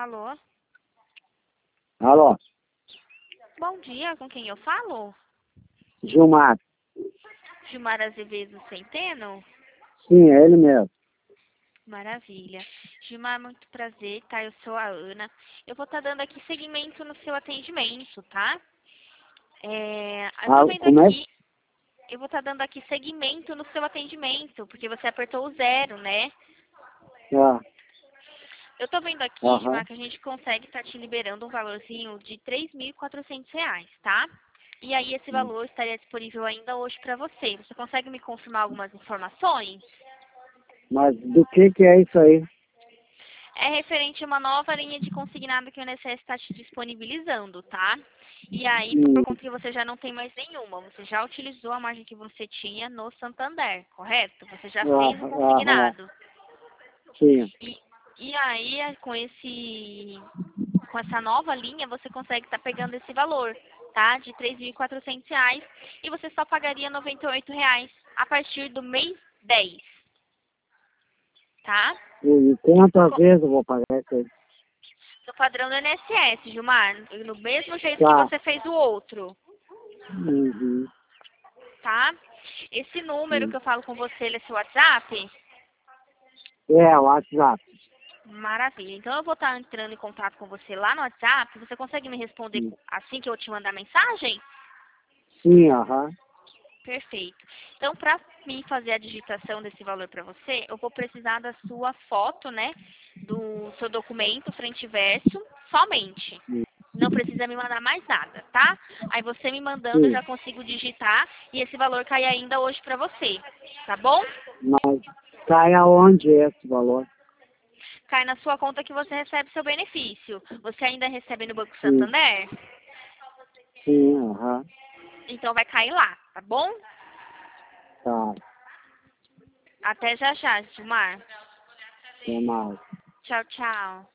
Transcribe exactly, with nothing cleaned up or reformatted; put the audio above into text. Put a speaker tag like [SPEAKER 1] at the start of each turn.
[SPEAKER 1] Alô?
[SPEAKER 2] Alô,
[SPEAKER 1] Bom dia, com quem eu falo?
[SPEAKER 2] Gilmar.
[SPEAKER 1] Gilmar Azevedo Centeno?
[SPEAKER 2] Sim, é ele mesmo.
[SPEAKER 1] Maravilha. Gilmar, muito prazer, tá? Eu sou a Ana. Eu vou estar dando aqui seguimento no seu atendimento, tá? É, eu
[SPEAKER 2] Ah,
[SPEAKER 1] tô vendo
[SPEAKER 2] como é?
[SPEAKER 1] aqui, eu vou estar dando aqui seguimento no seu atendimento, porque você apertou o zero, né?
[SPEAKER 2] Ah,
[SPEAKER 1] Eu tô vendo aqui,
[SPEAKER 2] aham.
[SPEAKER 1] Gilmar, que a gente consegue estar te liberando um valorzinho de três mil e quatrocentos reais, tá? E aí esse
[SPEAKER 2] Hum.
[SPEAKER 1] valor estaria disponível ainda hoje para você. Você consegue me confirmar algumas informações?
[SPEAKER 2] Mas do que que é isso aí?
[SPEAKER 1] É referente a uma nova linha de consignado que o I N S S está te disponibilizando, tá? E aí,
[SPEAKER 2] Hum,
[SPEAKER 1] por conta que você já não tem mais nenhuma, você já utilizou a margem que você tinha no Santander, correto? Você já
[SPEAKER 2] ah,
[SPEAKER 1] fez o
[SPEAKER 2] aham,
[SPEAKER 1] consignado.
[SPEAKER 2] sim.
[SPEAKER 1] E, e aí, com esse, com essa nova linha, você consegue estar pegando esse valor, tá? De três mil e quatrocentos reais. E você só pagaria noventa e oito reais a partir do mês dez, tá?
[SPEAKER 2] E quantas vezes eu vou pagar isso aí?
[SPEAKER 1] Do padrão do I N S S, Gilmar. No mesmo jeito que
[SPEAKER 2] Tá.
[SPEAKER 1] você fez o outro,
[SPEAKER 2] Uhum.
[SPEAKER 1] tá? Esse número
[SPEAKER 2] Hum.
[SPEAKER 1] que eu falo com você, ele é seu WhatsApp?
[SPEAKER 2] É, o WhatsApp.
[SPEAKER 1] Maravilha. Então eu vou estar entrando em contato com você lá no WhatsApp. Você consegue me responder
[SPEAKER 2] Hum.
[SPEAKER 1] assim que eu te mandar mensagem?
[SPEAKER 2] Sim, aham.
[SPEAKER 1] Perfeito. Então, para mim fazer a digitação desse valor para você, eu vou precisar da sua foto, né? Do seu documento, frente e verso, somente.
[SPEAKER 2] Hum.
[SPEAKER 1] Não precisa me mandar mais nada, tá? Aí você me mandando, eu
[SPEAKER 2] Sim.
[SPEAKER 1] já consigo digitar e esse valor cai ainda hoje para você, tá bom?
[SPEAKER 2] Mas cai aonde esse valor?
[SPEAKER 1] Cai na sua conta que você recebe seu benefício. Você ainda recebe no Banco
[SPEAKER 2] Sim,
[SPEAKER 1] Santander?
[SPEAKER 2] sim, aham.
[SPEAKER 1] Então vai cair lá, tá bom?
[SPEAKER 2] Tá.
[SPEAKER 1] Até já já, Gilmar.
[SPEAKER 2] Até mais.
[SPEAKER 1] Tchau, tchau.